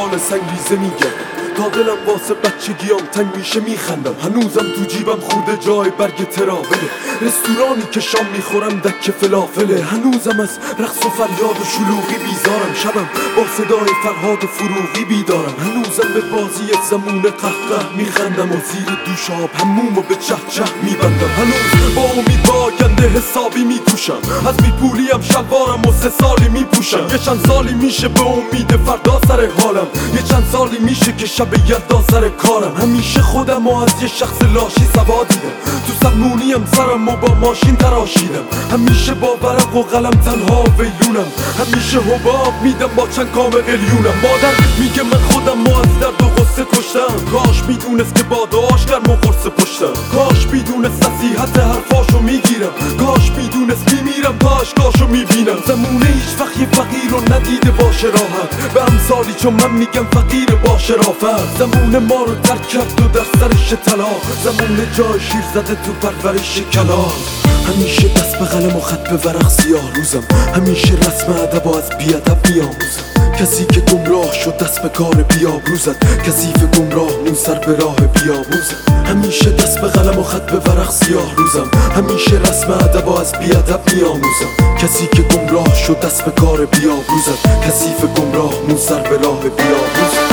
میان سنگریزه میگردم تا دلم واسه بچگیام تنگ میشه میخندم. هنوزم تو جیبم خورده جای برگ تراوله، رستورانی که شام میخورم دکه فلافله. هنوزم از رقص و فریاد و شلوغی بیزارم، شبم با صدای فرهاد و فروغی بیدارم. هنوزم به بازی زمون قهقه میخندم و زیر دوش آب همومو به چه چه میبندم. هنوز با امید با آینده حسابی میکوشم، از بیپولیم شلوارم و 3 سالی میپوشم. یه چند سالی میشه به امید فردا سر حالم، یه چند سالی میشه که شب یلدا سر کارم. همیشه خودم و از یه شخص لاشی سوا دیدم، تو سرمونیم سرم و با ماشین تراشیدم. همیشه با ورق و قلم تنها ویلونم، همیشه حباب میدم با چند کام قلیونم. مادر میگه من خودم و از درد و غصه کشتم، کاش میدونست که با داشت گرم و قرص پشتم. کاش میدونست نصیحت حرفاشو میگیرم، کاش میدونست میمیرم تا اشکاشو میبینم. زمونه هیچ وقت یه فقیر رو ندیده باشه راحت، به امثالی چون من میگم فقیر با شرافت. زمونه ما رو ترک کرد و در سرش طلاق، زمونه جای شیر زده تو پرورش کلاغ. همیشه دست به قلم و خط به ورق سیاه روزم، همیشه رسم ادب و از بیادب میآموزم. کسی که گمراه شد دست به کار بیابرو زد، کثیف گمراه مون سر به راه بیاموزم. همیشه دست به قلم و خط به ورق سیاه روزم، همیشه رسم ادب و از بیادب میآموزم. کسی که گمراه شد دست به کار بیابرو زد، کثیف گمراه مون سر به راه بیاموزم.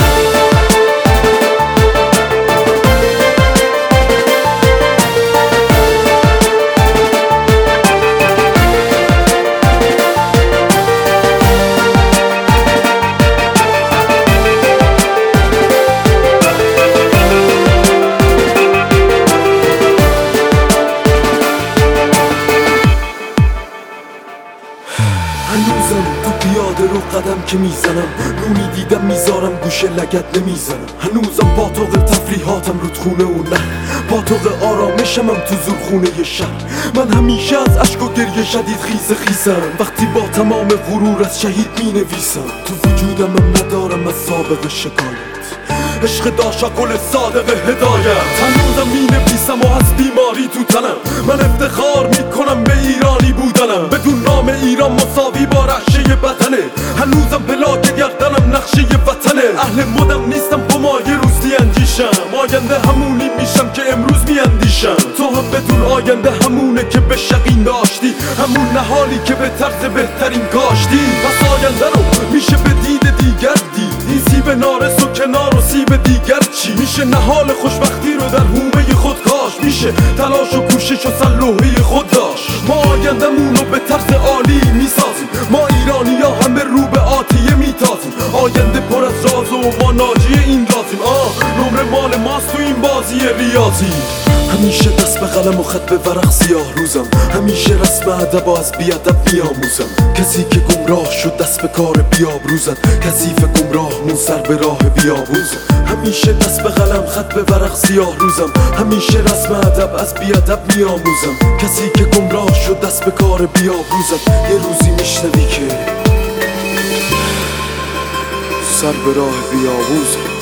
هنوزم تو پیاده رو قدم که میزنم، نونی دیدم میذارم گوشه لگد نمیزنم. هنوزم پاتوق تفریحاتم رودخونه و نه، پاتوق آرامشمم تو زورخونه شهر. من همیشه از اشک و گریه شدید خیسم، وقتی با تمام غرور از شهید مینویسم. تو وجودم ندارم از سابق شکایت، عشق داشا گل صادق هدایت. هنوزم مینویسم و از بیماری تو تنم، من افتخار میکنم به ایرانی بودنم. بدون نام ایران مساوی با رعشه بدنه، هنوزم پلاک گردنم نقشه وطنه. اهل مدم نیستم پمای روزی اندیشم، آینده همونی میشم که امروز میاندیشم. تو هم بدون آینده همونه که به شقین داشتی، همون نهالی که به طرز بهترین کاشتی. پس آینده رو میشه به دید دیگر دید، این سیب نارس و کنار و سیب دیگر چی؟ میشه نهال خوشبختی رو در حومه خود کاش، میشه تلاش و کوشش و سلوحه خود داشت. ما آینده‌مون رو به طرز عالی میسازیم، ما ایرانی‌ها همه رو به آتیه میتازیم. آینده پر از راز و ما ناجی این رازیم، نمره مال ماست تو این بازی ریاضی. همیشه دست به قلم و خط به ورق سیاه روزم، همیشه رسم ادب و از بیادب میآموزم. کسی که گمراه شد دست به کار بیابرو زد، کثیف گمراه مون سر به راه بیاموزم. همیشه دست به قلم خط به ورق سیاه روزم، همیشه رسم ادب از بیادب میآموزم. کسی که گمراه شد دست به کار بیابرو زد، یه روزی میشنوی که سر به راه بیاموزم.